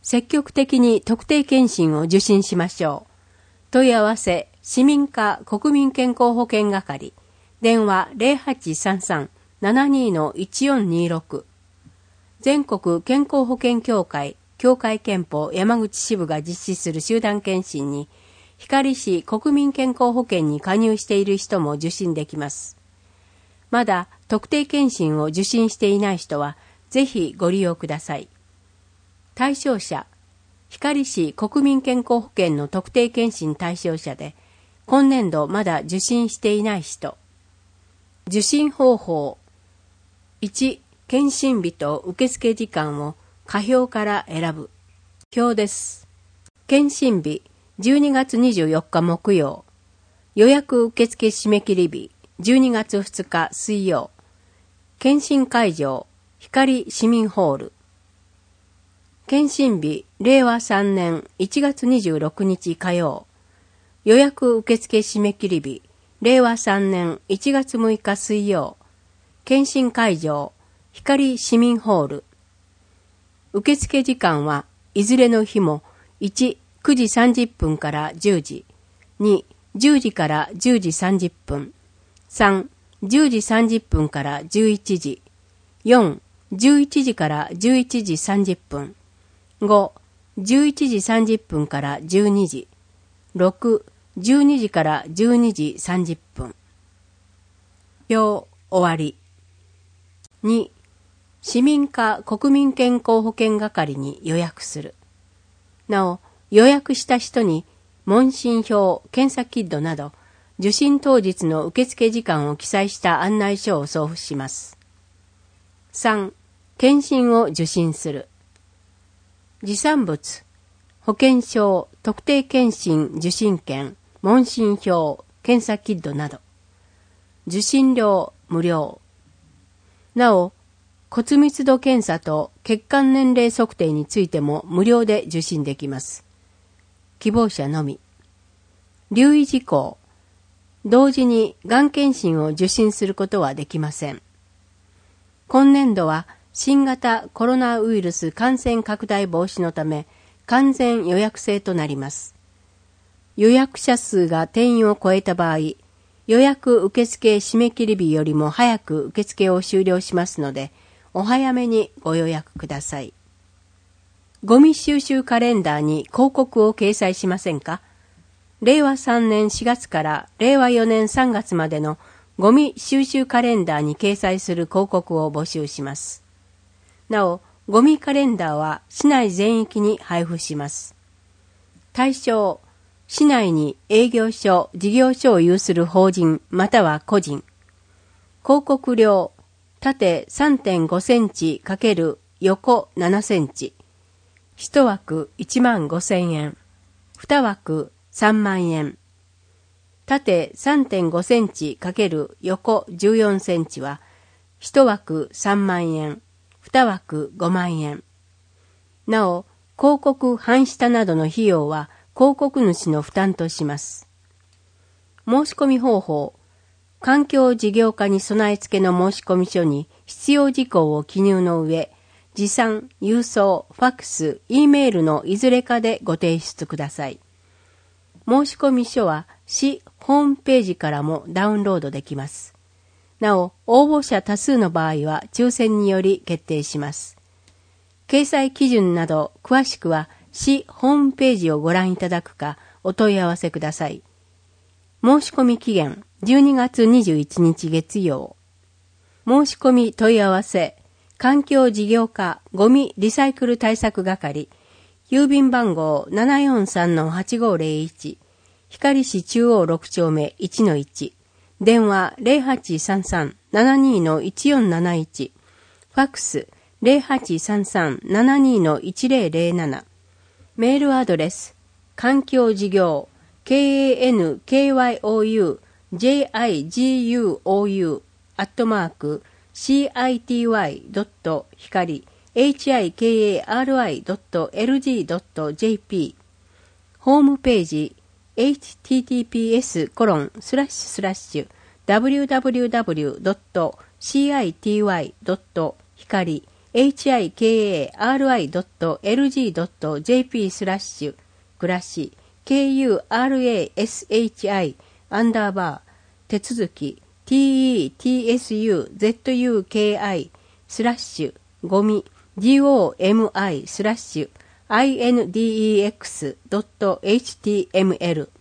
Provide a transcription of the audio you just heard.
積極的に特定健診を受診しましょう。問い合わせ、市民課国民健康保険係。電話 0833-72-1426。全国健康保険協会、協会憲法山口支部が実施する集団健診に、光市国民健康保険に加入している人も受診できます。まだ特定健診を受診していない人は、ぜひご利用ください。対象者、光市国民健康保険の特定健診対象者で、今年度まだ受診していない人。受診方法。1、健診日と受付時間を下表から選ぶ。表です。健診日、12月24日木曜。予約受付締め切り日、12月2日水曜。健診会場、光市民ホール。健診日、令和3年1月26日火曜。予約受付締め切り日、令和3年1月6日水曜。健診会場、光市民ホール。受付時間はいずれの日も1、9時30分から10時、2、10時から10時30分、3、10時30分から11時、4、11時から11時30分、5、11時30分から12時、6、12時から12時30分。表終わり。2、市民課国民健康保険係に予約する。なお、予約した人に問診票、検査キットなど、受診当日の受付時間を記載した案内書を送付します。3、検診を受診する。持参物、保険証、特定健診受診券、問診票、検査キットなど。受診料無料。なお、骨密度検査と血管年齢測定についても無料で受診できます。希望者のみ。留意事項。同時にがん検診を受診することはできません。今年度は新型コロナウイルス感染拡大防止のため完全予約制となります。予約者数が定員を超えた場合、予約受付締め切り日よりも早く受付を終了しますので、お早めにご予約ください。ゴミ収集カレンダーに広告を掲載しませんか？令和3年4月から令和4年3月までのゴミ収集カレンダーに掲載する広告を募集します。なお、ゴミカレンダーは市内全域に配布します。対象、市内に営業所、事業所を有する法人または個人。広告料、縦 3.5 センチ×横7センチ。1枠15,000円。2枠3万円。縦 3.5 センチ×横14センチは、1枠3万円。2枠5万円。なお、広告版下などの費用は広告主の負担とします。申し込み方法。環境事業課に備え付けの申込書に必要事項を記入の上、持参、郵送、ファックス、Eメールのいずれかでご提出ください。申込書は市ホームページからもダウンロードできます。なお、応募者多数の場合は抽選により決定します。掲載基準など詳しくは市ホームページをご覧いただくかお問い合わせください。申し込み期限12月21日月曜。申し込み問い合わせ、環境事業課ゴミリサイクル対策係、郵便番号 743-8501、光市中央6丁目 1-1、電話 0833-72-1471、ファックス 0833-72-1007、メールアドレス、環境事業、kankyoujigou@hikari.hikari.lg.jp ホームページ https://www.city.hikari hikari.lg.jp/ 暮らし KURASHI_ 手続き TETSUZUKI/ ゴミ GOMI/ INDEX.html